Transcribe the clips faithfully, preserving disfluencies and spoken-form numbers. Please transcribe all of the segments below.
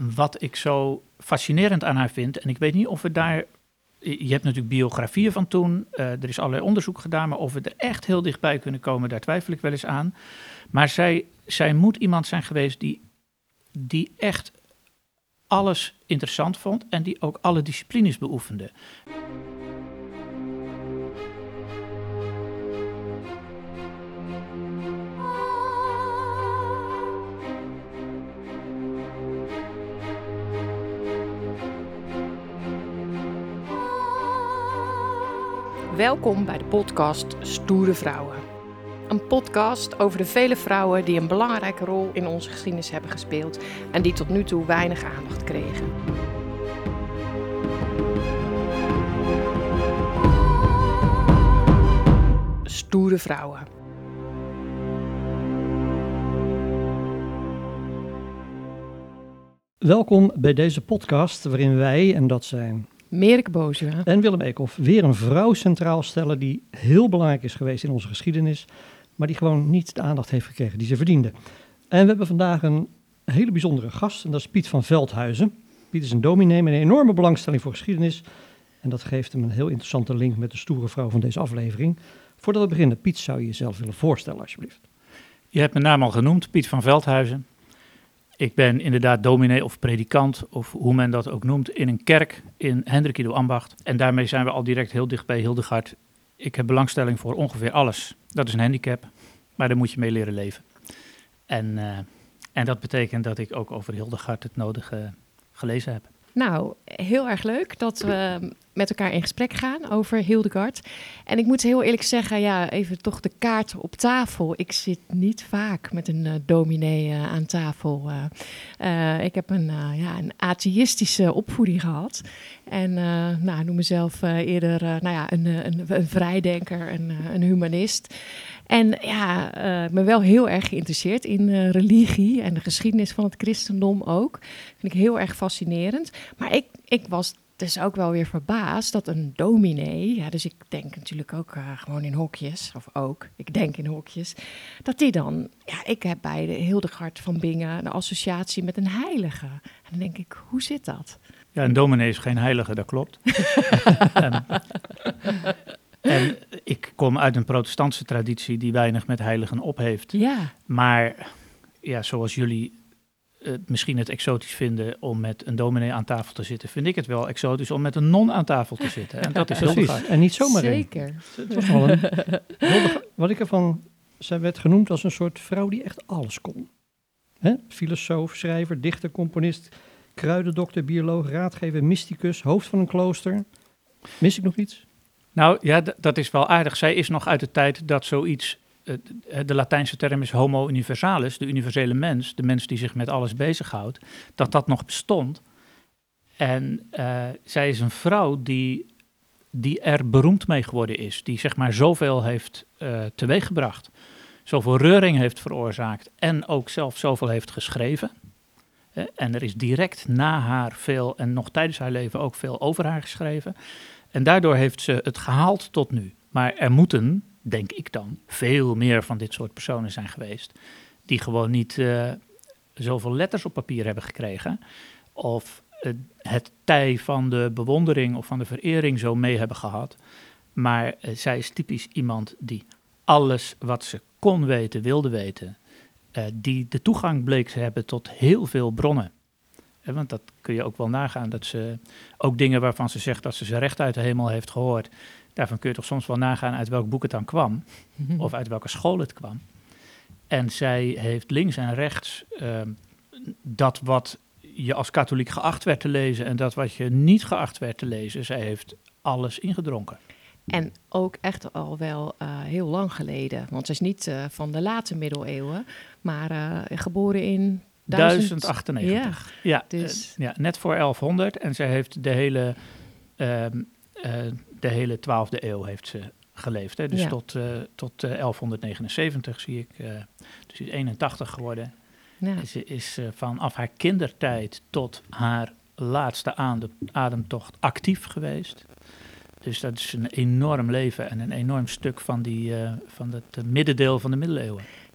wat ik zo fascinerend aan haar vind, en ik weet niet of we daar... Je hebt natuurlijk biografieën van toen, uh, er is allerlei onderzoek gedaan, maar of we er echt heel dichtbij kunnen komen, daar twijfel ik wel eens aan. Maar zij, zij moet iemand zijn geweest die, die echt alles interessant vond en die ook alle disciplines beoefende. Welkom bij de podcast Stoere Vrouwen. Een podcast over de vele vrouwen die een belangrijke rol in onze geschiedenis hebben gespeeld en die tot nu toe weinig aandacht kregen. Stoere Vrouwen. Welkom bij deze podcast waarin wij, en dat zijn Merike Bozua en Willem Eekhoff, weer een vrouw centraal stellen die heel belangrijk is geweest in onze geschiedenis, maar die gewoon niet de aandacht heeft gekregen die ze verdiende. En we hebben vandaag een hele bijzondere gast en dat is Piet van Veldhuizen. Piet is een dominee met een enorme belangstelling voor geschiedenis en dat geeft hem een heel interessante link met de stoere vrouw van deze aflevering. Voordat we beginnen, Piet, zou je jezelf willen voorstellen alsjeblieft? Je hebt mijn naam al genoemd, Piet van Veldhuizen. Ik ben inderdaad dominee of predikant, of hoe men dat ook noemt, in een kerk in Hendrik Ido Ambacht. En daarmee zijn we al direct heel dicht bij Hildegard. Ik heb belangstelling voor ongeveer alles. Dat is een handicap, maar daar moet je mee leren leven. En, uh, en dat betekent dat ik ook over Hildegard het nodige gelezen heb. Nou, heel erg leuk dat we met elkaar in gesprek gaan over Hildegard. En ik moet heel eerlijk zeggen, ja, even toch de kaart op tafel. Ik zit niet vaak met een uh, dominee uh, aan tafel. Uh, uh, ik heb een, uh, ja, een atheïstische opvoeding gehad. En uh, nou, noem mezelf uh, eerder uh, nou ja, een, een, een vrijdenker, een, een humanist. En ja, uh, ik ben wel heel erg geïnteresseerd in uh, religie en de geschiedenis van het christendom ook. Vind ik heel erg fascinerend. Maar ik, ik was dus ook wel weer verbaasd dat een dominee, ja, dus ik denk natuurlijk ook uh, gewoon in hokjes, of ook, ik denk in hokjes, dat die dan, ja, ik heb bij de Hildegard van Bingen een associatie met een heilige. En dan denk ik, hoe zit dat? Ja, een dominee is geen heilige, dat klopt. en, en ik kom uit een protestantse traditie die weinig met heiligen op heeft. Ja. Maar ja, zoals jullie uh, misschien het exotisch vinden om met een dominee aan tafel te zitten, vind ik het wel exotisch om met een non aan tafel te zitten. En dat is Hildegard. En niet zomaar een. Zeker. Het was wel een, Hildegard, wat ik ervan, zij werd genoemd als een soort vrouw die echt alles kon. Hè? Filosoof, schrijver, dichter, componist, kruidendokter, bioloog, raadgever, mysticus, hoofd van een klooster. Mis ik nog iets? Nou ja, d- dat is wel aardig. Zij is nog uit de tijd dat zoiets, uh, de Latijnse term is homo universalis, de universele mens, de mens die zich met alles bezighoudt, dat dat nog bestond. En uh, zij is een vrouw die, die er beroemd mee geworden is, die zeg maar zoveel heeft uh, teweeggebracht, zoveel reuring heeft veroorzaakt en ook zelf zoveel heeft geschreven. Uh, en er is direct na haar veel, en nog tijdens haar leven ook veel over haar geschreven. En daardoor heeft ze het gehaald tot nu. Maar er moeten, denk ik dan, veel meer van dit soort personen zijn geweest, die gewoon niet uh, zoveel letters op papier hebben gekregen, of uh, het tij van de bewondering of van de verering zo mee hebben gehad. Maar uh, zij is typisch iemand die alles wat ze kon weten, wilde weten, uh, die de toegang bleek te hebben tot heel veel bronnen. Want dat kun je ook wel nagaan, dat ze ook dingen waarvan ze zegt dat ze ze recht uit de hemel heeft gehoord, daarvan kun je toch soms wel nagaan uit welk boek het dan kwam, mm-hmm. of uit welke school het kwam. En zij heeft links en rechts uh, dat wat je als katholiek geacht werd te lezen en dat wat je niet geacht werd te lezen, zij heeft alles ingedronken. En ook echt al wel uh, heel lang geleden, want ze is niet uh, van de late middeleeuwen, maar uh, geboren in duizend achtennegentig. Ja, ja, dus. uh, ja, net voor elfhonderd. En zij heeft de hele, uh, uh, de hele twaalfde eeuw heeft ze geleefd. Hè? Dus ja. tot, uh, tot uh, elfhonderdnegenenzeventig zie ik. Uh, dus ze is eenentachtig geworden. Ja. Ze is uh, vanaf haar kindertijd tot haar laatste adem, ademtocht actief geweest. Dus dat is een enorm leven en een enorm stuk van, die, uh, van het uh, middendeel van de middeleeuwen.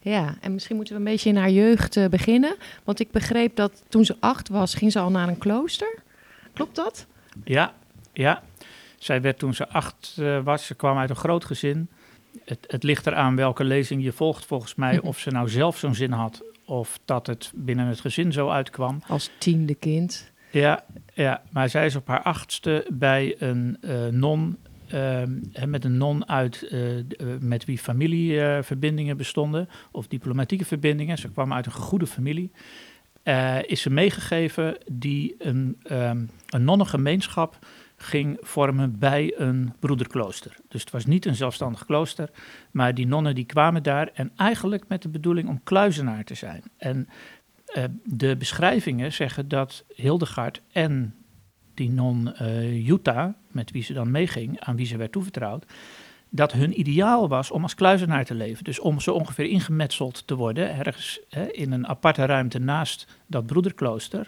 Ja, en misschien moeten we een beetje in haar jeugd uh, beginnen. Want ik begreep dat toen ze acht was, ging ze al naar een klooster. Klopt dat? Ja, ja. Zij werd toen ze acht uh, was, ze kwam uit een groot gezin. Het, het ligt eraan welke lezing je volgt volgens mij, of ze nou zelf zo'n zin had of dat het binnen het gezin zo uitkwam. Als tiende kind. Ja, ja, maar zij is op haar achtste bij een uh, non, uh, met een non uit, uh, uh, met wie familieverbindingen uh, bestonden, of diplomatieke verbindingen. Ze kwam uit een gegoede familie. Uh, is ze meegegeven die een, um, een nonnengemeenschap ging vormen bij een broederklooster. Dus het was niet een zelfstandig klooster, maar die nonnen die kwamen daar en eigenlijk met de bedoeling om kluizenaar te zijn. En uh, de beschrijvingen zeggen dat Hildegard en die non uh, Jutta, met wie ze dan meeging, aan wie ze werd toevertrouwd, dat hun ideaal was om als kluizenaar te leven. Dus om zo ongeveer ingemetseld te worden, ergens hè, in een aparte ruimte naast dat broederklooster.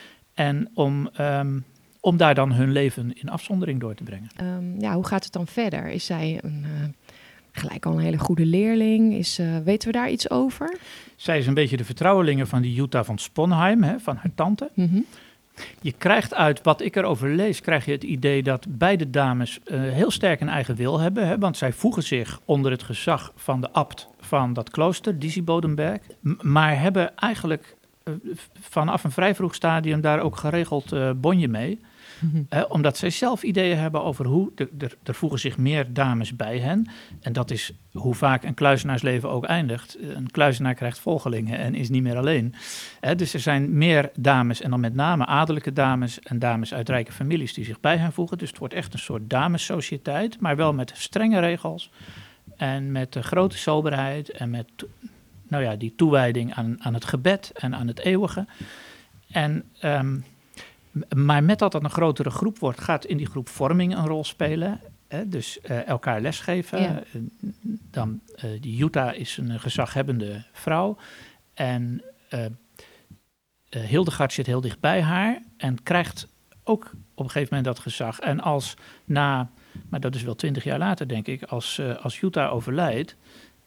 En om... Um, om daar dan hun leven in afzondering door te brengen. Um, ja, hoe gaat het dan verder? Is zij een, uh, gelijk al een hele goede leerling? Is, uh, weten we daar iets over? Zij is een beetje de vertrouwelinge van die Jutta van Sponheim, hè, van haar tante. Mm-hmm. Je krijgt uit wat ik erover lees, krijg je het idee dat beide dames uh, heel sterk een eigen wil hebben. Hè, want zij voegen zich onder het gezag van de abt van dat klooster, Disibodenberg. M- maar hebben eigenlijk uh, vanaf een vrij vroeg stadium daar ook geregeld uh, bonje mee. Mm-hmm. Uh, omdat zij zelf ideeën hebben over hoe, er voegen zich meer dames bij hen. En dat is hoe vaak een kluizenaarsleven ook eindigt. Een kluizenaar krijgt volgelingen en is niet meer alleen. Uh, dus er zijn meer dames en dan met name adellijke dames en dames uit rijke families die zich bij hen voegen. Dus het wordt echt een soort damessociëteit, maar wel met strenge regels. En met uh, grote soberheid en met nou ja, die toewijding aan, aan het gebed en aan het eeuwige. En... Um, Maar met dat dat een grotere groep wordt, gaat in die groep vorming een rol spelen. Hè? Dus uh, elkaar lesgeven. Ja. Uh, dan, uh, die Jutta is een gezaghebbende vrouw. En uh, uh, Hildegard zit heel dicht bij haar en krijgt ook op een gegeven moment dat gezag. En als na, maar dat is wel twintig jaar later denk ik, als, uh, als Jutta overlijdt,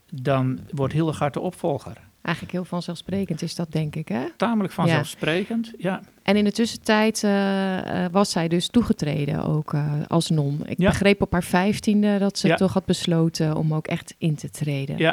dan wordt Hildegard de opvolger. Eigenlijk heel vanzelfsprekend is dat, denk ik, hè? Tamelijk vanzelfsprekend, ja. ja. En in de tussentijd uh, uh, was zij dus toegetreden ook uh, als non. Ik ja. begreep op haar vijftiende dat ze ja. toch had besloten om ook echt in te treden. Ja,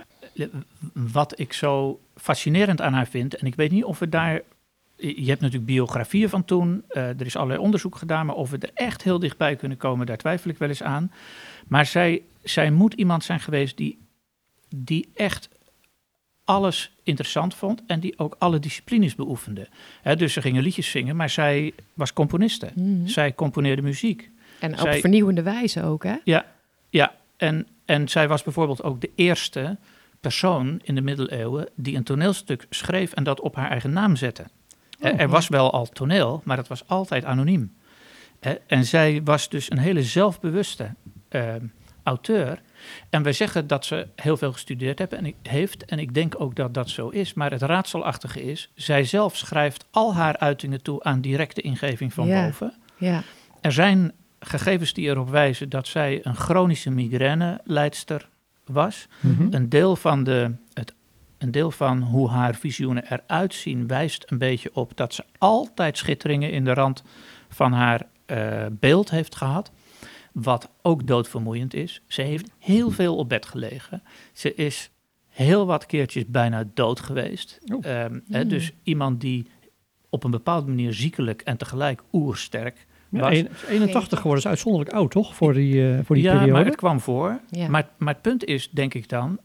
wat ik zo fascinerend aan haar vind, en ik weet niet of we daar... Je hebt natuurlijk biografieën van toen, uh, er is allerlei onderzoek gedaan, maar of we er echt heel dichtbij kunnen komen, daar twijfel ik wel eens aan. Maar zij, zij moet iemand zijn geweest die, die echt... alles interessant vond en die ook alle disciplines beoefende. He, dus ze gingen liedjes zingen, maar zij was componiste. Mm-hmm. Zij componeerde muziek. En op zij, vernieuwende wijze ook, hè? Ja, ja. En, en zij was bijvoorbeeld ook de eerste persoon in de middeleeuwen die een toneelstuk schreef en dat op haar eigen naam zette. Oh, er, er was wel al toneel, maar dat was altijd anoniem. He, en zij was dus een hele zelfbewuste uh, auteur. En wij zeggen dat ze heel veel gestudeerd hebben en ik, heeft. En ik denk ook dat dat zo is. Maar het raadselachtige is, zij zelf schrijft al haar uitingen toe aan directe ingeving van ja, boven. Ja. Er zijn gegevens die erop wijzen dat zij een chronische migraineleidster was. Mm-hmm. Een deel van de, het, een deel van hoe haar visioenen eruit zien wijst een beetje op dat ze altijd schitteringen in de rand van haar uh, beeld heeft gehad. Wat ook doodvermoeiend is. Ze heeft heel veel op bed gelegen. Ze is heel wat keertjes bijna dood geweest. Oh. Um, mm. hè, dus iemand die op een bepaalde manier ziekelijk en tegelijk oersterk was. Ja, eenentachtig geworden is uitzonderlijk oud, toch? Voor die, uh, voor die ja, periode. Ja, maar het kwam voor. Ja. Maar, maar het punt is, denk ik dan,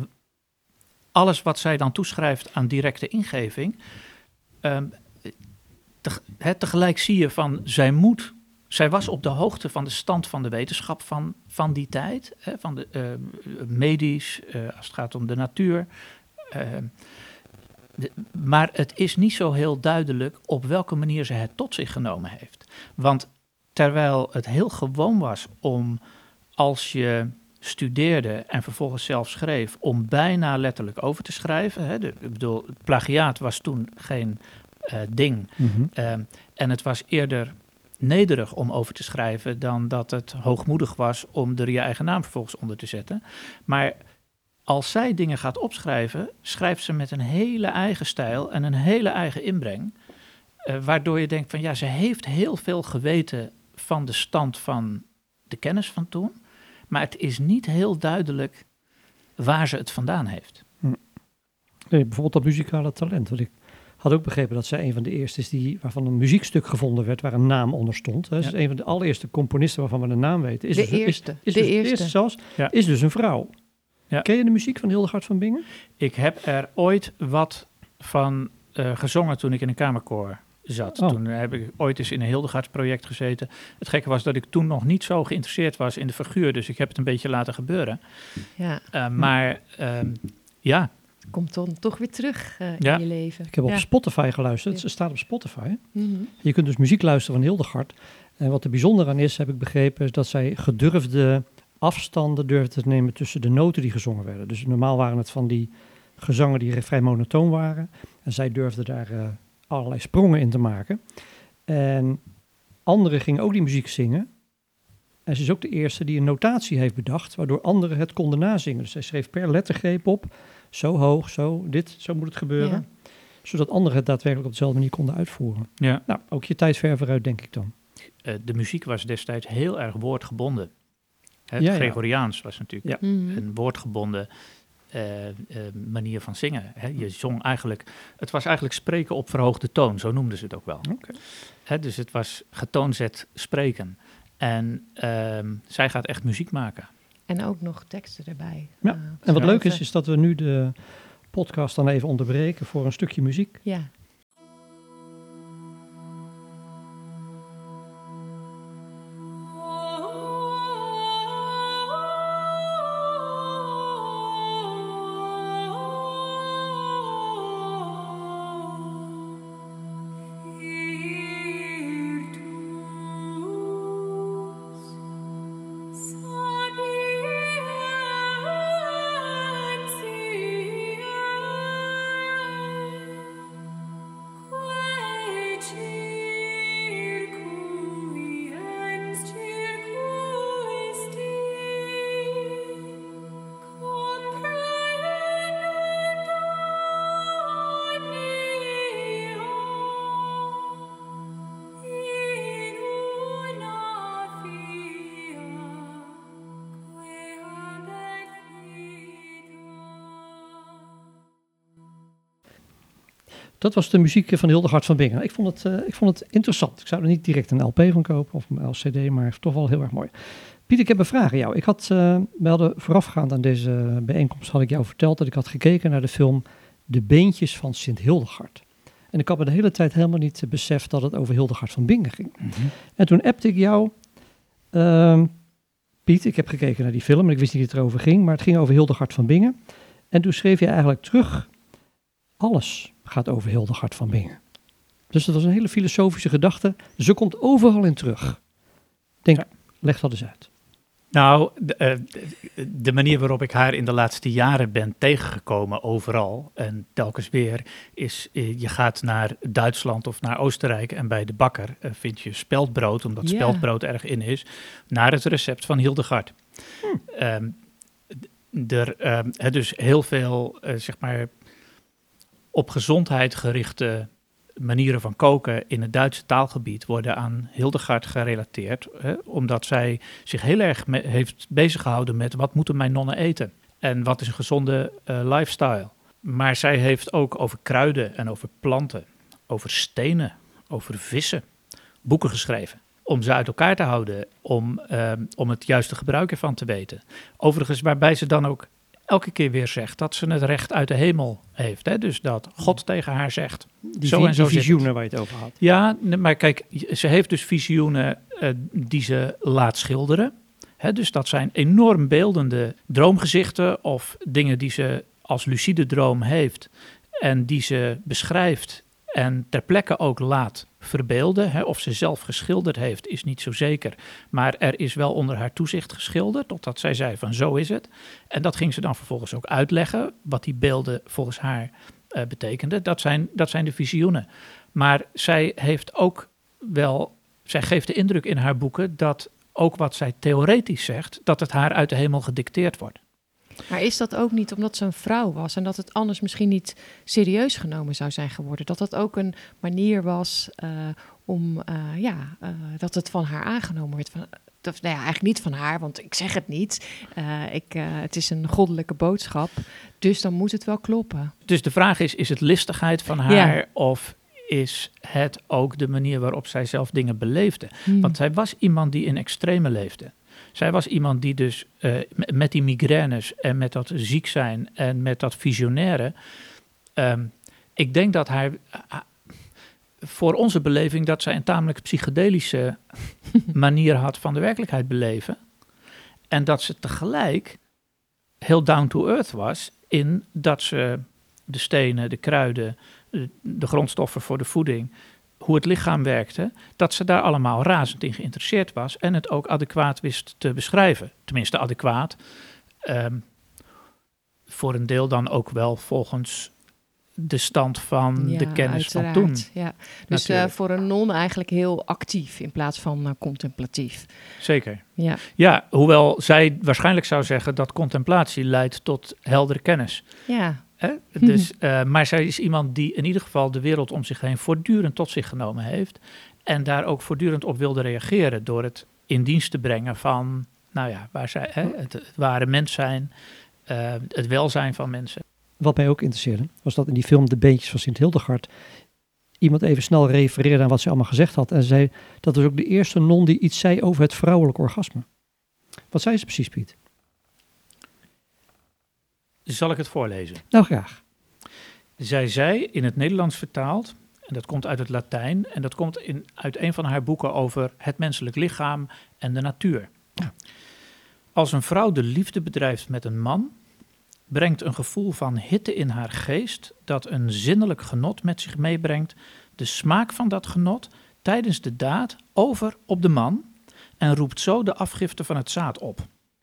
alles wat zij dan toeschrijft aan directe ingeving, um, te, hè, tegelijk zie je van, zij moet... Zij was op de hoogte van de stand van de wetenschap van, van die tijd, hè, van de uh, medisch, uh, als het gaat om de natuur. Uh, de, maar het is niet zo heel duidelijk op welke manier ze het tot zich genomen heeft. Want terwijl het heel gewoon was om, als je studeerde en vervolgens zelf schreef, om bijna letterlijk over te schrijven. Hè, de, ik bedoel, plagiaat was toen geen uh, ding. Mm-hmm. Uh, en het was eerder nederig om over te schrijven dan dat het hoogmoedig was om er je eigen naam vervolgens onder te zetten. Maar als zij dingen gaat opschrijven, schrijft ze met een hele eigen stijl en een hele eigen inbreng. Uh, waardoor je denkt van ja, ze heeft heel veel geweten van de stand van de kennis van toen. Maar het is niet heel duidelijk waar ze het vandaan heeft. Hm. Nee, bijvoorbeeld dat muzikale talent. Want ik had ook begrepen dat zij een van de eerste is die, waarvan een muziekstuk gevonden werd waar een naam onder stond. Hè. Ja. Dus een van de allereerste componisten waarvan we de naam weten. Is de dus, eerste. Is, is de dus, eerste. eerste zelfs, ja. is dus een vrouw. Ja. Ken je de muziek van Hildegard van Bingen? Ik heb er ooit wat van uh, gezongen toen ik in een kamerkoor zat. Oh. Toen heb ik ooit eens in een Hildegards-project gezeten. Het gekke was dat ik toen nog niet zo geïnteresseerd was in de figuur, dus ik heb het een beetje laten gebeuren. Ja. Uh, maar um, ja. Het komt dan toch weer terug uh, ja. in je leven. Ik heb op ja. Spotify geluisterd. Ja. Ze staat op Spotify. Mm-hmm. Je kunt dus muziek luisteren van Hildegard. En wat er bijzonder aan is, heb ik begrepen, is dat zij gedurfde afstanden durfde te nemen tussen de noten die gezongen werden. Dus normaal waren het van die gezangen die vrij monotoon waren. En zij durfde daar uh, allerlei sprongen in te maken. En anderen gingen ook die muziek zingen. En ze is ook de eerste die een notatie heeft bedacht, waardoor anderen het konden nazingen. Dus zij schreef per lettergreep op, zo hoog, zo, dit, zo moet het gebeuren. Ja. Zodat anderen het daadwerkelijk op dezelfde manier konden uitvoeren. Ja. Nou, ook je tijd ver vooruit, denk ik dan. Uh, de muziek was destijds heel erg woordgebonden. Het ja, ja. Gregoriaans was natuurlijk ja. een woordgebonden uh, uh, manier van zingen. Hè. Je zong eigenlijk, het was eigenlijk spreken op verhoogde toon, zo noemden ze het ook wel. Okay. Hè, dus het was getoonzet spreken. En uh, zij gaat echt muziek maken. En ook nog teksten erbij. Ja. Uh, en wat leuk is, is dat we nu de podcast dan even onderbreken voor een stukje muziek. Ja. Dat was de muziek van Hildegard van Bingen. Ik vond het, uh, ik vond het interessant. Ik zou er niet direct een L P van kopen of een L C D, maar toch wel heel erg mooi. Piet, ik heb een vraag aan jou. Ik had, uh, we hadden voorafgaand aan deze bijeenkomst, had ik jou verteld dat ik had gekeken naar de film De Beentjes van Sint Hildegard. En ik had me de hele tijd helemaal niet beseft dat het over Hildegard van Bingen ging. Mm-hmm. En toen appte ik jou, uh, Piet, ik heb gekeken naar die film en ik wist niet dat het erover ging, maar het ging over Hildegard van Bingen. En toen schreef je eigenlijk terug, alles gaat over Hildegard van Bingen. Dus dat was een hele filosofische gedachte. Dus ze komt overal in terug. Denk, ja. Leg dat eens uit. Nou, de, uh, de manier waarop ik haar in de laatste jaren ben tegengekomen overal en telkens weer is, uh, je gaat naar Duitsland of naar Oostenrijk en bij de bakker uh, vind je speldbrood, omdat yeah. speldbrood erg in is, naar het recept van Hildegard. Hm. Um, er, um, dus heel veel, uh, zeg maar, op gezondheid gerichte manieren van koken in het Duitse taalgebied worden aan Hildegard gerelateerd, hè, omdat zij zich heel erg me- heeft bezig gehouden met wat moeten mijn nonnen eten en wat is een gezonde uh, lifestyle. Maar zij heeft ook over kruiden en over planten, over stenen, over vissen, boeken geschreven om ze uit elkaar te houden, om, uh, om het juiste gebruik ervan te weten. Overigens waarbij ze dan ook elke keer weer zegt dat ze het recht uit de hemel heeft. Hè? Dus dat God tegen haar zegt. Die, zo en zo die visioenen waar je het over had. Ja, maar kijk, ze heeft dus visioenen uh, die ze laat schilderen. Hè? Dus dat zijn enorm beeldende droomgezichten of dingen die ze als lucide droom heeft en die ze beschrijft en ter plekke ook laat verbeelden. Hè? Of ze zelf geschilderd heeft, is niet zo zeker. Maar er is wel onder haar toezicht geschilderd, totdat zij zei van zo is het. En dat ging ze dan vervolgens ook uitleggen, wat die beelden volgens haar uh, betekenden. Dat zijn, dat zijn de visioenen. Maar zij heeft ook wel, zij geeft de indruk in haar boeken dat ook wat zij theoretisch zegt, dat het haar uit de hemel gedicteerd wordt. Maar is dat ook niet omdat ze een vrouw was en dat het anders misschien niet serieus genomen zou zijn geworden? Dat dat ook een manier was uh, om, uh, ja, uh, dat het van haar aangenomen werd. Van, dat, nou ja, eigenlijk niet van haar, want ik zeg het niet. Uh, ik, uh, het is een goddelijke boodschap, dus dan moet het wel kloppen. Dus de vraag is, is het listigheid van haar ja. of is het ook de manier waarop zij zelf dingen beleefde? Hmm. Want zij was iemand die in extreme leefde. Zij was iemand die dus uh, met die migraines en met dat ziek zijn en met dat visionaire... Um, ik denk dat hij, uh, voor onze beleving, dat zij een tamelijk psychedelische manier had van de werkelijkheid beleven. En dat ze tegelijk heel down to earth was in dat ze de stenen, de kruiden, de, de grondstoffen voor de voeding, hoe het lichaam werkte, dat ze daar allemaal razend in geïnteresseerd was en het ook adequaat wist te beschrijven. Tenminste adequaat. Um, voor een deel dan ook wel volgens de stand van ja, de kennis uiteraard. van toen. Ja. Dus uh, voor een non eigenlijk heel actief in plaats van uh, contemplatief. Zeker. Ja. ja, hoewel zij waarschijnlijk zou zeggen dat contemplatie leidt tot heldere kennis. Ja. Hè? Dus, uh, maar zij is iemand die in ieder geval de wereld om zich heen voortdurend tot zich genomen heeft. En daar ook voortdurend op wilde reageren door het in dienst te brengen van, nou ja, waar zij, hè, het, het ware mens zijn, uh, het welzijn van mensen. Wat mij ook interesseerde, was dat in die film De Beentjes van Sint Hildegard iemand even snel refereerde aan wat ze allemaal gezegd had. En zei, dat was ook de eerste non die iets zei over het vrouwelijk orgasme. Wat zei ze precies, Piet? Zal ik het voorlezen? Nou, graag. Zij zei, in het Nederlands vertaald, en dat komt uit het Latijn, en dat komt in, uit een van haar boeken over het menselijk lichaam en de natuur. Ja. Als een vrouw de liefde bedrijft met een man, brengt een gevoel van hitte in haar geest dat een zinnelijk genot met zich meebrengt, de smaak van dat genot tijdens de daad over op de man en roept zo de afgifte van het zaad op.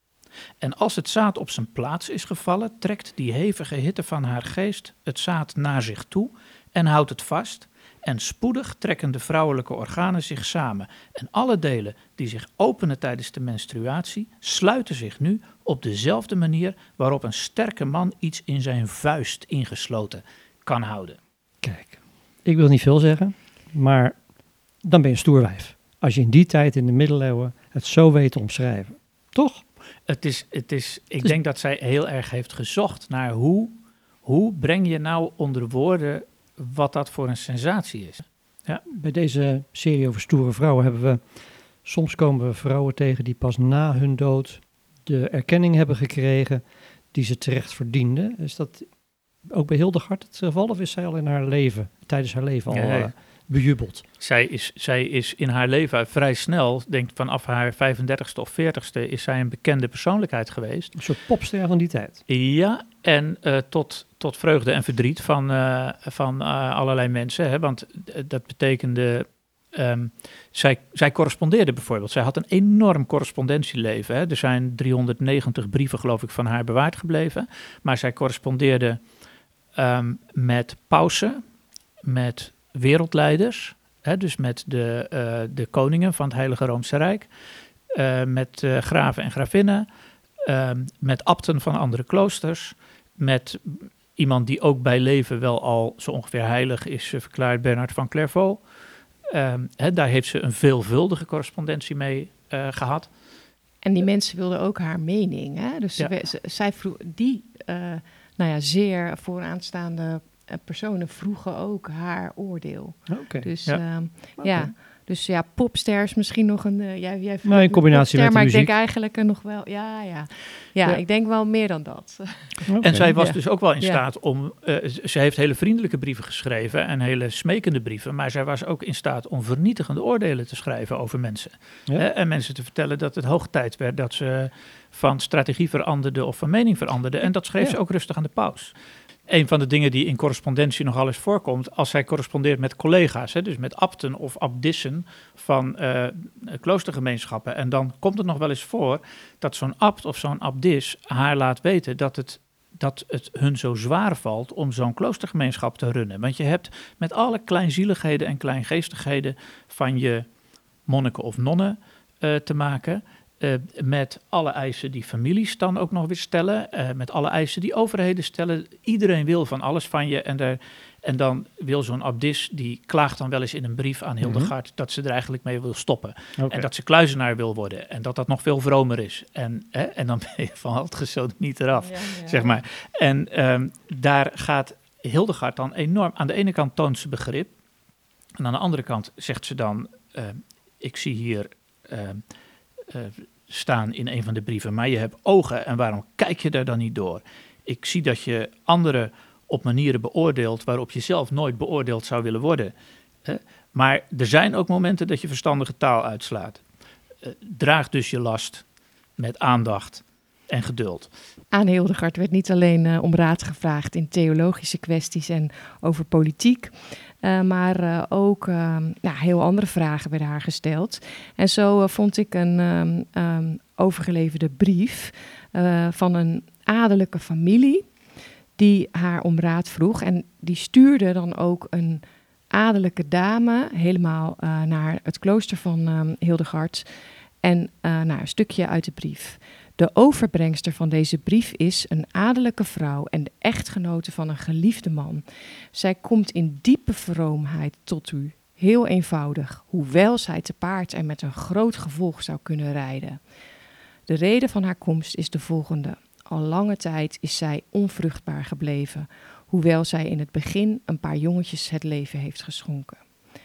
En als het zaad op zijn plaats is gevallen, trekt die hevige hitte van haar geest het zaad naar zich toe en houdt het vast. En spoedig trekken de vrouwelijke organen zich samen. En alle delen die zich openen tijdens de menstruatie, sluiten zich nu op dezelfde manier waarop een sterke man iets in zijn vuist ingesloten kan houden. Kijk, ik wil niet veel zeggen, maar dan ben je een stoerwijf. Als je in die tijd, in de middeleeuwen, het zo weet te omschrijven. Toch? Het is, het is, ik dus, denk dat zij heel erg heeft gezocht naar hoe, hoe breng je nou onder woorden wat dat voor een sensatie is. Ja. Bij deze serie over stoere vrouwen hebben we, soms komen we vrouwen tegen die pas na hun dood de erkenning hebben gekregen die ze terecht verdienden. Is dat ook bij Hildegard het geval of is zij al in haar leven, tijdens haar leven al ja, ja. Uh, bejubeld? Zij is, zij is in haar leven vrij snel, denk vanaf haar vijfendertigste of veertigste, is zij een bekende persoonlijkheid geweest. Een soort popster van die tijd. Ja, en uh, tot, tot vreugde en verdriet van, uh, van uh, allerlei mensen. Hè, want uh, dat betekende, um, zij, zij correspondeerde bijvoorbeeld. Zij had een enorm correspondentieleven. Hè. Er zijn driehonderdnegentig brieven, geloof ik, van haar bewaard gebleven. Maar zij correspondeerde um, met pausen, met wereldleiders, hè, dus met de, uh, de koningen van het Heilige Roomse Rijk, uh, met uh, graven en gravinnen, uh, met abten van andere kloosters, met iemand die ook bij leven wel al zo ongeveer heilig is, uh, verklaard, Bernard van Clairvaux. Uh, hè, daar heeft ze een veelvuldige correspondentie mee uh, gehad. En die mensen wilden ook haar mening, hè? Dus ja. ze, zij vroeg, die uh, nou ja, zeer vooraanstaande personen vroegen ook haar oordeel. Okay. Dus ja. Um, okay. ja, dus ja, popsters misschien nog een. Uh, jij, jij nou, in combinatie popster, met de maar muziek. Ik denk eigenlijk uh, nog wel. Ja, ja, ja, ja, ik denk wel meer dan dat. Okay. En zij was ja. dus ook wel in ja. staat om. Uh, ze heeft hele vriendelijke brieven geschreven en hele smekende brieven, maar zij was ook in staat om vernietigende oordelen te schrijven over mensen. Ja. Uh, en mensen te vertellen dat het hoog tijd werd dat ze van strategie veranderde of van mening veranderde. En dat schreef ja. ze ook rustig aan de paus. Een van de dingen die in correspondentie nogal eens voorkomt, als zij correspondeert met collega's, hè, dus met abten of abdissen van uh, kloostergemeenschappen. En dan komt het nog wel eens voor dat zo'n abt of zo'n abdis haar laat weten dat het, dat het hun zo zwaar valt om zo'n kloostergemeenschap te runnen. Want je hebt met alle kleinzieligheden en kleingeestigheden van je monniken of nonnen uh, te maken. Uh, met alle eisen die families dan ook nog weer stellen. Uh, met alle eisen die overheden stellen. Iedereen wil van alles van je. En, er, en dan wil zo'n abdis, die klaagt dan wel eens in een brief aan Hildegard... Mm-hmm. dat ze er eigenlijk mee wil stoppen. Okay. En dat ze kluizenaar wil worden. En dat dat nog veel vromer is. En, hè, en dan ben je van het gezoot niet eraf, ja, ja. zeg maar. En um, daar gaat Hildegard dan enorm... Aan de ene kant toont ze begrip. En aan de andere kant zegt ze dan... Uh, ik zie hier... Uh, Uh, staan in een van de brieven, maar je hebt ogen en waarom kijk je daar dan niet door? Ik zie dat je anderen op manieren beoordeelt waarop je zelf nooit beoordeeld zou willen worden. Uh, maar er zijn ook momenten dat je verstandige taal uitslaat. Uh, draag dus je last met aandacht en geduld. Aan Hildegard werd niet alleen uh, om raad gevraagd in theologische kwesties en over politiek, uh, maar uh, ook uh, nou, heel andere vragen werden haar gesteld. En zo uh, vond ik een um, um, overgeleverde brief uh, van een adellijke familie die haar om raad vroeg. En die stuurde dan ook een adellijke dame helemaal uh, naar het klooster van um, Hildegard en uh, nou, een stukje uit de brief. De overbrengster van deze brief is een adellijke vrouw en de echtgenote van een geliefde man. Zij komt in diepe vroomheid tot u, heel eenvoudig, hoewel zij te paard en met een groot gevolg zou kunnen rijden. De reden van haar komst is de volgende. Al lange tijd is zij onvruchtbaar gebleven, hoewel zij in het begin een paar jongetjes het leven heeft geschonken.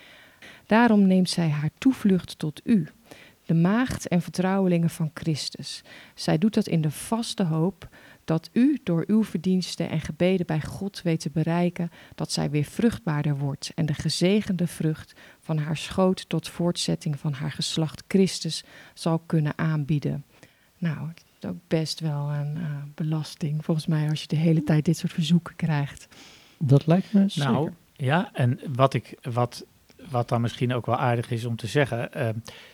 Daarom neemt zij haar toevlucht tot u, de maagd en vertrouwelingen van Christus. Zij doet dat in de vaste hoop dat u door uw verdiensten en gebeden bij God weet te bereiken dat zij weer vruchtbaarder wordt en de gezegende vrucht van haar schoot tot voortzetting van haar geslacht Christus zal kunnen aanbieden. Nou, het is ook best wel een uh, belasting volgens mij als je de hele tijd dit soort verzoeken krijgt. Dat lijkt me zeker. Nou, ja, en wat, ik, wat, wat dan misschien ook wel aardig is om te zeggen... Uh,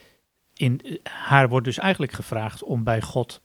In, haar wordt dus eigenlijk gevraagd om bij God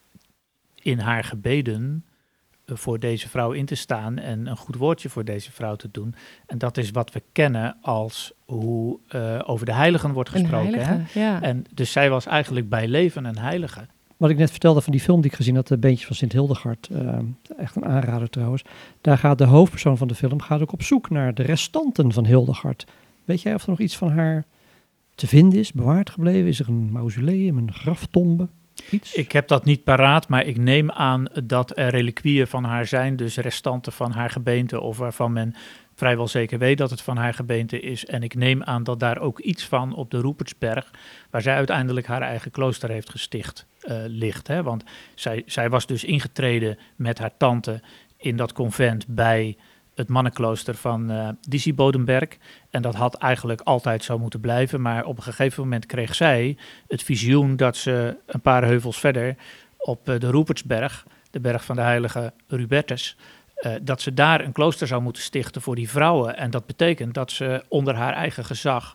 in haar gebeden uh, voor deze vrouw in te staan en een goed woordje voor deze vrouw te doen. En dat is wat we kennen als hoe uh, over de heiligen wordt gesproken. Een heilige, hè? Ja. En dus zij was eigenlijk bij leven een heilige. Wat ik net vertelde van die film die ik gezien had, de Beentjes van Sint Hildegard, uh, echt een aanrader trouwens. Daar gaat de hoofdpersoon van de film gaat ook op zoek naar de restanten van Hildegard. Weet jij of er nog iets van haar te vinden is, bewaard gebleven? Is er een mausoleum, een graftombe, iets? Ik heb dat niet paraat, maar ik neem aan dat er reliquieën van haar zijn, dus restanten van haar gebeente of waarvan men vrijwel zeker weet dat het van haar gebeente is. En ik neem aan dat daar ook iets van op de Rupertsberg, waar zij uiteindelijk haar eigen klooster heeft gesticht, uh, ligt. Hè? Want zij, zij was dus ingetreden met haar tante in dat convent bij het mannenklooster van uh, Disibodenberg. En dat had eigenlijk altijd zo moeten blijven. Maar op een gegeven moment kreeg zij het visioen dat ze een paar heuvels verder op uh, de Rupertsberg, de berg van de heilige Rubertus, uh, dat ze daar een klooster zou moeten stichten voor die vrouwen. En dat betekent dat ze onder haar eigen gezag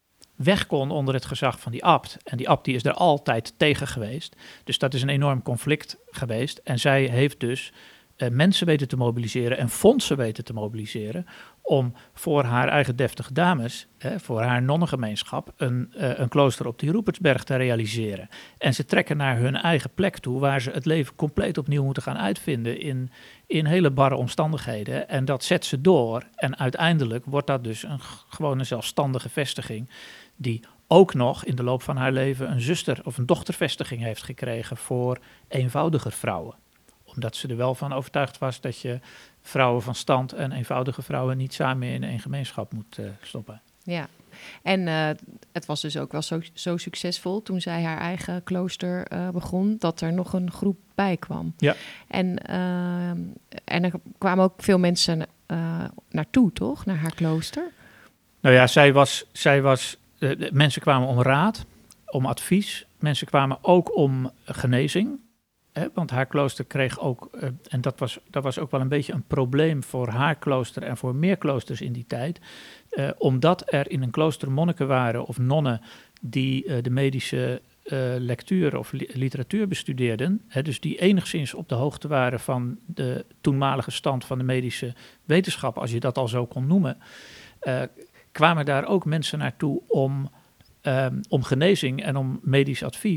weg kon onder het gezag van die abt. En die abt die is er altijd tegen geweest. Dus dat is een enorm conflict geweest. En zij heeft dus Uh, mensen weten te mobiliseren en fondsen weten te mobiliseren om voor haar eigen deftige dames, hè, voor haar nonnengemeenschap, een, uh, een klooster op die Rupertsberg te realiseren. En ze trekken naar hun eigen plek toe, waar ze het leven compleet opnieuw moeten gaan uitvinden in, in hele barre omstandigheden. En dat zet ze door en uiteindelijk wordt dat dus een, gewoon een zelfstandige vestiging die ook nog in de loop van haar leven een zuster- of een dochtervestiging heeft gekregen voor eenvoudiger vrouwen. Omdat ze er wel van overtuigd was dat je vrouwen van stand en eenvoudige vrouwen niet samen in één gemeenschap moet uh, stoppen. Ja, en uh, het was dus ook wel zo, zo succesvol toen zij haar eigen klooster uh, begon, dat er nog een groep bij kwam. Ja. En, uh, en er kwamen ook veel mensen uh, naartoe, toch? Naar haar klooster? Nou ja, zij was, zij was uh, de mensen kwamen om raad, om advies. Mensen kwamen ook om genezing. He, want haar klooster kreeg ook, uh, en dat was, dat was ook wel een beetje een probleem voor haar klooster en voor meer kloosters in die tijd, uh, omdat er in een klooster monniken waren of nonnen die uh, de medische uh, lectuur of li- literatuur bestudeerden, he, dus die enigszins op de hoogte waren van de toenmalige stand van de medische wetenschap, als je dat al zo kon noemen, uh, kwamen daar ook mensen naartoe om, um, om genezing en om medisch advies.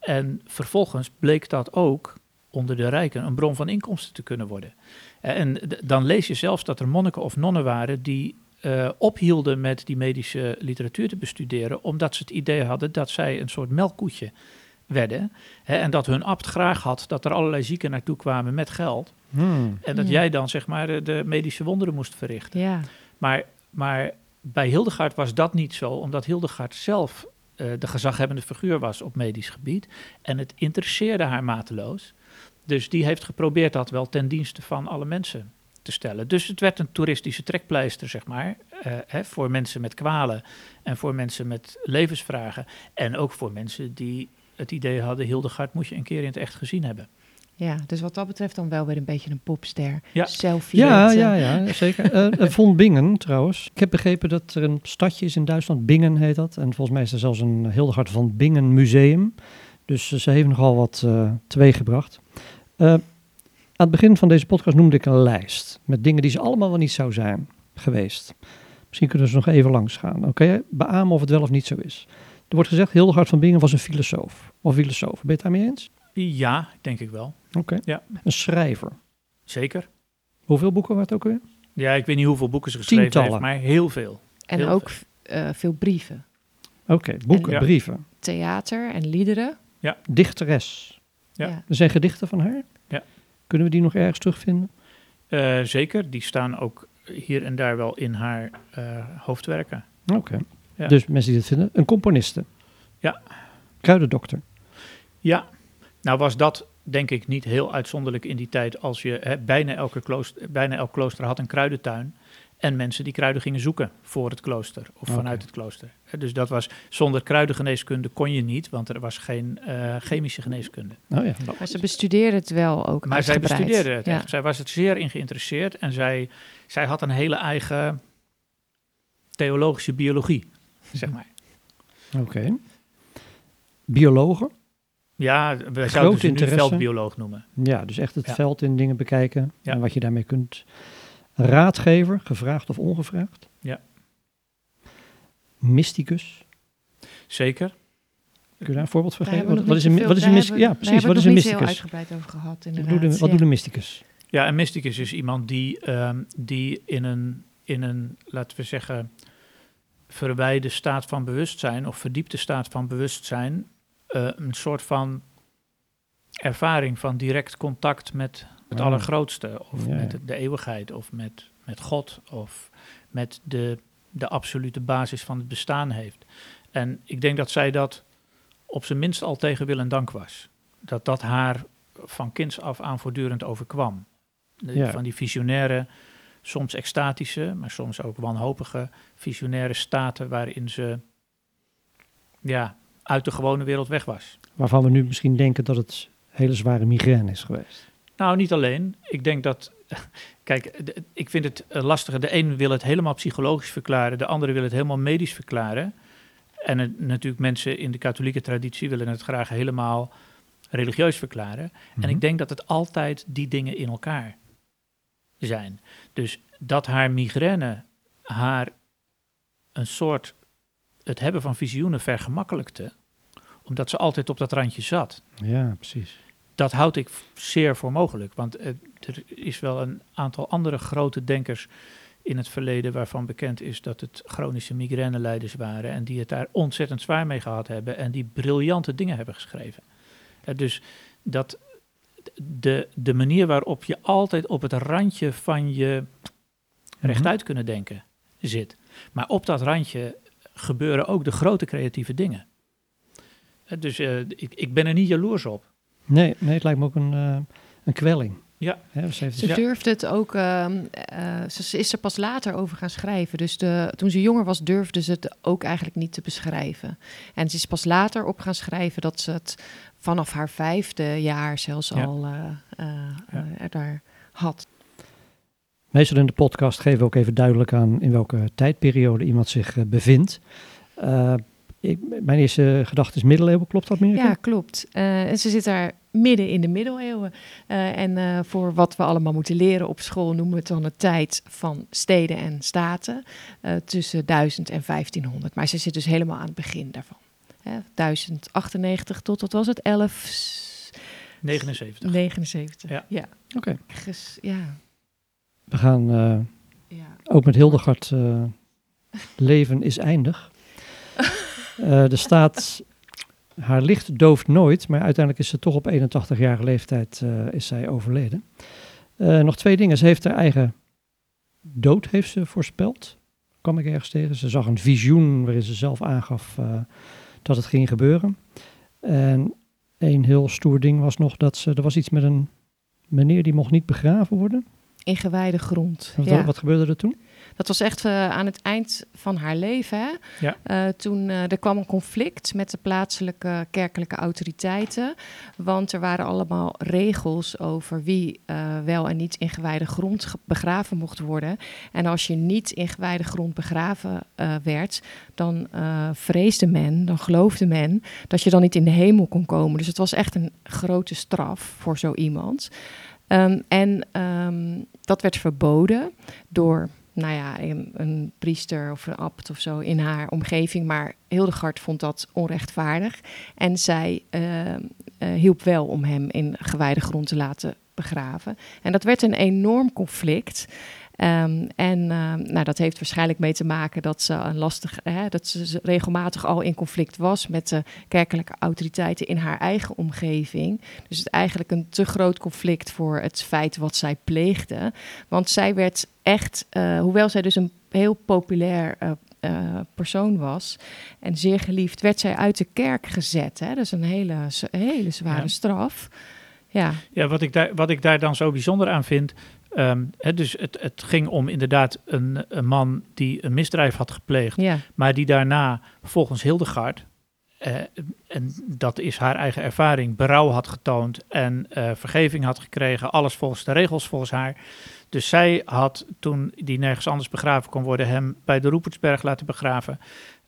En vervolgens bleek dat ook onder de rijken een bron van inkomsten te kunnen worden. En d- dan lees je zelfs dat er monniken of nonnen waren die uh, ophielden met die medische literatuur te bestuderen, omdat ze het idee hadden dat zij een soort melkkoetje werden. Hè, en dat hun abt graag had dat er allerlei zieken naartoe kwamen met geld. Hmm. En dat Ja. jij dan zeg maar de, de medische wonderen moest verrichten. Ja. Maar, maar bij Hildegard was dat niet zo, omdat Hildegard zelf uh, de gezaghebbende figuur was op medisch gebied. En het interesseerde haar mateloos. Dus die heeft geprobeerd dat wel ten dienste van alle mensen te stellen. Dus het werd een toeristische trekpleister, zeg maar, uh, hè, voor mensen met kwalen en voor mensen met levensvragen. En ook voor mensen die het idee hadden, Hildegard moet je een keer in het echt gezien hebben. Ja, dus wat dat betreft dan wel weer een beetje een popster. Ja. Selfie. Ja, met, uh, ja, ja, zeker. Uh, von Bingen trouwens. Ik heb begrepen dat er een stadje is in Duitsland, Bingen heet dat. En volgens mij is er zelfs een Hildegard van Bingen museum. Dus uh, ze heeft nogal wat uh, teweeggebracht. Uh, aan het begin van deze podcast noemde ik een lijst met dingen die ze allemaal wel niet zou zijn geweest. Misschien kunnen we ze nog even langs gaan. Oké, okay? Beamen of het wel of niet zo is. Er wordt gezegd, Hildegard van Bingen was een filosoof. Of filosoof. Ben je het daarmee eens? Ja, denk ik wel. Oké. Okay. Ja. Een schrijver. Zeker. Hoeveel boeken waren het ook weer? Ja, ik weet niet hoeveel boeken ze geschreven Tientallen. heeft, maar heel veel. En Heel ook uh, veel brieven. Oké, okay, boeken, en, ja. brieven. Theater en liederen. Ja. Dichteres. Ja. Ja. Er zijn gedichten van haar? Ja. Kunnen we die nog ergens terugvinden? Uh, zeker, die staan ook hier en daar wel in haar uh, hoofdwerken. Oké, okay. Ja. Dus mensen die dit vinden. Een componiste. Ja. Kruidendokter. Ja, nou was dat denk ik niet heel uitzonderlijk in die tijd als je, hè, bijna, elke klooster, bijna elk klooster had een kruidentuin en mensen die kruiden gingen zoeken voor het klooster of vanuit okay. het klooster. Dus dat was, zonder kruidengeneeskunde kon je niet, want er was geen uh, chemische geneeskunde. Oh ja. Maar ze bestudeerde het wel ook Maar zij bestudeerde het ja. echt. Zij was het zeer in geïnteresseerd en zij, zij had een hele eigen theologische biologie, zeg maar. Oké. Okay. Biologen? Ja, we zouden ze nu veldbioloog noemen. Ja, dus echt het ja. veld in dingen bekijken ja. en wat je daarmee kunt. Raadgever, gevraagd of ongevraagd. Ja. Mysticus. Zeker. Kun je daar een voorbeeld van daar geven? Wat, wat is een, wat is een mysticus? Ja, precies. Wat is een mysticus? Daar hebben we het nog niet heel uitgebreid over gehad, inderdaad. Wat doet een, wat ja. doet een mysticus? Ja, een mysticus is iemand die, um, die in, een, in een, laten we zeggen, verwijde staat van bewustzijn of verdiepte staat van bewustzijn Uh, een soort van ervaring van direct contact met het oh. allergrootste. Of ja, met ja. de eeuwigheid, of met, met God, of met de, de absolute basis van het bestaan heeft. En ik denk dat zij dat op zijn minst al tegen wil en dank was. Dat dat haar van kinds af aan voortdurend overkwam. De, ja. Van die visionaire, soms extatische, maar soms ook wanhopige visionaire staten waarin ze ja, uit de gewone wereld weg was. Waarvan we nu misschien denken dat het hele zware migraine is geweest. Nou, niet alleen. Ik denk dat, kijk, de, ik vind het uh, lastig. De een wil het helemaal psychologisch verklaren, de andere wil het helemaal medisch verklaren. En uh, natuurlijk mensen in de katholieke traditie willen het graag helemaal religieus verklaren. Mm-hmm. En ik denk dat het altijd die dingen in elkaar zijn. Dus dat haar migraine haar een soort het hebben van visioenen vergemakkelijkte, omdat ze altijd op dat randje zat. Ja, precies. Dat houd ik zeer voor mogelijk, want uh, er is wel een aantal andere grote denkers in het verleden waarvan bekend is dat het chronische migrainelijders waren en die het daar ontzettend zwaar mee gehad hebben en die briljante dingen hebben geschreven. Uh, dus dat de, de manier waarop je altijd op het randje van je rechtuit mm-hmm. kunnen denken zit, maar op dat randje gebeuren ook de grote creatieve dingen. Uh, dus uh, ik, ik ben er niet jaloers op. Nee, nee, het lijkt me ook een, uh, een kwelling. Ja. Ja, ze ze durfde het ook, uh, uh, ze is er pas later over gaan schrijven. Dus de, toen ze jonger was, durfde ze het ook eigenlijk niet te beschrijven. En ze is pas later op gaan schrijven dat ze het vanaf haar vijfde jaar zelfs ja. al uh, uh, ja. uh, er daar had. Meestal in de podcast geven we ook even duidelijk aan in welke tijdperiode iemand zich uh, bevindt. Uh, ik, mijn eerste gedachte is middeleeuwen, klopt dat, Mirjam? Ja, klopt. Uh, en ze zit daar midden in de middeleeuwen. Uh, en uh, voor wat we allemaal moeten leren op school noemen we het dan de tijd van steden en staten. Uh, tussen duizend en vijftienhonderd. Maar ze zit dus helemaal aan het begin daarvan. Hè, duizend achtennegentig tot, wat was het, elf negenenzeventig. negenenzeventig. Ja. Ja. Oké. Ges- ja. We gaan uh, ja. ook met Hildegard uh, leven is eindig. Uh, er staat, haar licht dooft nooit, maar uiteindelijk is ze toch op eenentachtigjarige leeftijd uh, is zij overleden. Uh, nog twee dingen. Ze heeft haar eigen dood heeft ze voorspeld. Kwam ik ergens tegen. Ze zag een visioen waarin ze zelf aangaf uh, dat het ging gebeuren. En een heel stoer ding was nog dat ze, er was iets met een meneer die mocht niet begraven worden. In gewijde grond. Wat, ja. wat gebeurde er toen? Dat was echt uh, aan het eind van haar leven. Hè? Ja. Uh, toen uh, er kwam een conflict met de plaatselijke kerkelijke autoriteiten. Want er waren allemaal regels over wie uh, wel en niet in gewijde grond ge- begraven mocht worden. En als je niet in gewijde grond begraven uh, werd, dan uh, vreesde men, dan geloofde men dat je dan niet in de hemel kon komen. Dus het was echt een grote straf voor zo iemand. Um, en um, dat werd verboden door, nou ja, een, een priester of een abt of zo in haar omgeving. Maar Hildegard vond dat onrechtvaardig. En zij uh, uh, hielp wel om hem in gewijde grond te laten begraven. En dat werd een enorm conflict. Um, en uh, nou, dat heeft waarschijnlijk mee te maken dat ze een lastig, hè, dat ze regelmatig al in conflict was met de kerkelijke autoriteiten in haar eigen omgeving. Dus het eigenlijk een te groot conflict voor het feit wat zij pleegde. Want zij werd echt, uh, hoewel zij dus een heel populair uh, uh, persoon was en zeer geliefd, werd zij uit de kerk gezet. Hè? Dat is een hele, hele zware ja. straf. Ja, ja wat, ik daar, wat ik daar dan zo bijzonder aan vind. Um, he, dus het, het ging om inderdaad een, een man die een misdrijf had gepleegd, ja. maar die daarna volgens Hildegard, uh, en dat is haar eigen ervaring, berouw had getoond en uh, vergeving had gekregen, alles volgens de regels volgens haar. Dus zij had, toen die nergens anders begraven kon worden, hem bij de Rupertsberg laten begraven.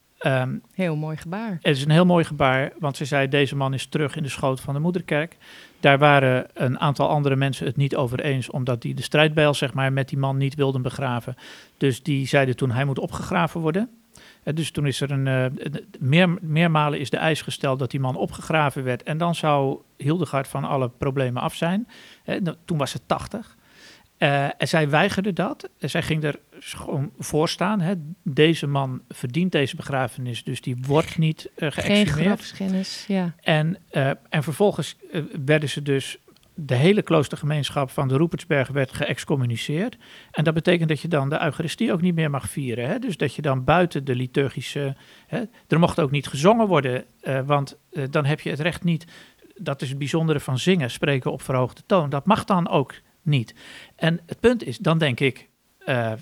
Um, heel mooi gebaar. Het is een heel mooi gebaar, want ze zei, deze man is terug in de schoot van de moederkerk. Daar waren een aantal andere mensen het niet over eens, omdat die de strijdbijl, zeg maar, met die man niet wilden begraven. Dus die zeiden toen, hij moet opgegraven worden. Uh, dus toen is er een, uh, meer, meermalen is de eis gesteld dat die man opgegraven werd. En dan zou Hildegard van alle problemen af zijn. Uh, nou, toen was ze tachtig. Uh, en zij weigerde dat. En zij ging er gewoon voor staan. Hè. Deze man verdient deze begrafenis, dus die wordt niet uh, geëxhumeerd. Geen grafschennis, ja. En, uh, en vervolgens uh, werden ze dus, de hele kloostergemeenschap van de Rupertsberg werd geëxcommuniceerd. En dat betekent dat je dan de Eucharistie ook niet meer mag vieren. Hè. Dus dat je dan buiten de liturgische, hè, er mocht ook niet gezongen worden, uh, want uh, dan heb je het recht niet, dat is het bijzondere van zingen, spreken op verhoogde toon. Dat mag dan ook niet. En het punt is, dan denk ik, uh,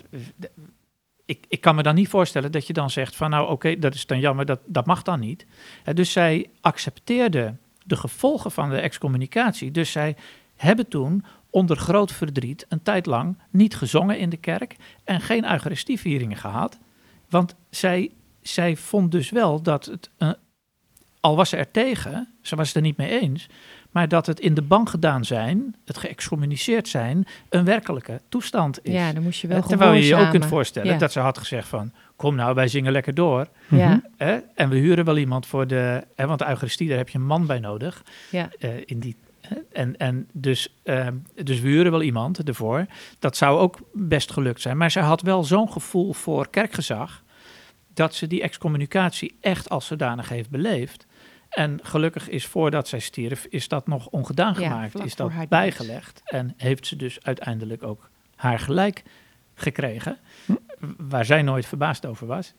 ik, ik kan me dan niet voorstellen dat je dan zegt van nou oké, okay, dat is dan jammer, dat, dat mag dan niet. Uh, dus zij accepteerde de gevolgen van de excommunicatie. Dus zij hebben toen onder groot verdriet een tijd lang niet gezongen in de kerk en geen Eucharistievieringen gehad. Want zij, zij vond dus wel dat het, uh, al was ze er tegen, ze was het er niet mee eens, maar dat het in de ban gedaan zijn, het geëxcommuniceerd zijn, een werkelijke toestand is. Ja, dan moest je wel Terwijl je je gehoorzamen. ook kunt voorstellen ja. dat ze had gezegd van, kom nou, wij zingen lekker door. Ja. Hè? En we huren wel iemand voor de, hè, want de Eucharistie, daar heb je een man bij nodig. Ja. Uh, in die, hè? En, en dus, uh, dus we huren wel iemand ervoor. Dat zou ook best gelukt zijn. Maar ze had wel zo'n gevoel voor kerkgezag, dat ze die excommunicatie echt als zodanig heeft beleefd. En gelukkig is voordat zij stierf, is dat nog ongedaan gemaakt, ja, is dat dood. bijgelegd. En heeft ze dus uiteindelijk ook haar gelijk gekregen, hm? waar zij nooit verbaasd over was.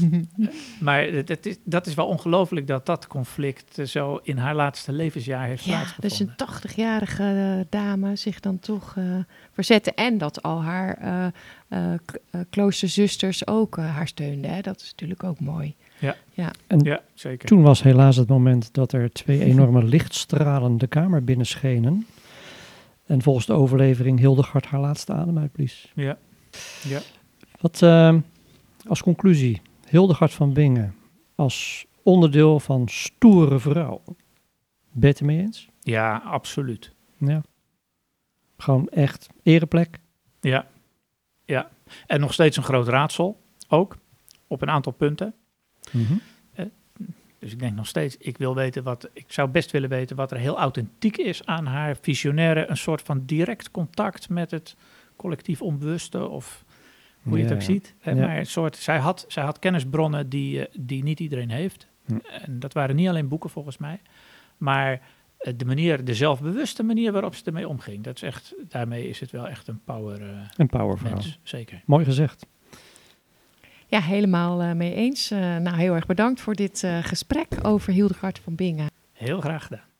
Maar dat is, dat is wel ongelooflijk dat dat conflict zo in haar laatste levensjaar heeft ja, plaatsgevonden. Dus een tachtigjarige uh, dame zich dan toch uh, verzette en dat al haar uh, uh, k- uh, kloosterzusters ook uh, haar steunden. Hè? Dat is natuurlijk ook mooi. Ja, ja. En ja, zeker. Toen was helaas het moment dat er twee enorme lichtstralen de kamer binnenschenen. En volgens de overlevering Hildegard haar laatste adem uitblies. Ja, ja. Wat uh, als conclusie, Hildegard van Bingen als onderdeel van stoere vrouw. Ben je het ermee eens? Ja, absoluut. Ja. Gewoon echt ereplek. Ja, ja. En nog steeds een groot raadsel, ook, op een aantal punten. Mm-hmm. Uh, Dus ik denk nog steeds, ik wil weten wat, ik zou best willen weten wat er heel authentiek is aan haar visionaire, een soort van direct contact met het collectief onbewuste of hoe je Ja, het ook ziet. Hè, ja. Maar een soort, zij had, zij had kennisbronnen die, uh, die niet iedereen heeft. Hm. En dat waren niet alleen boeken volgens mij, maar uh, de manier, de zelfbewuste manier waarop ze ermee omging. Dat is echt, daarmee is het wel echt een power uh, Een powerverhaal. mens, zeker. Mooi gezegd. Ja, helemaal uh, mee eens. Uh, nou, heel erg bedankt voor dit uh, gesprek over Hildegard van Bingen. Heel graag gedaan.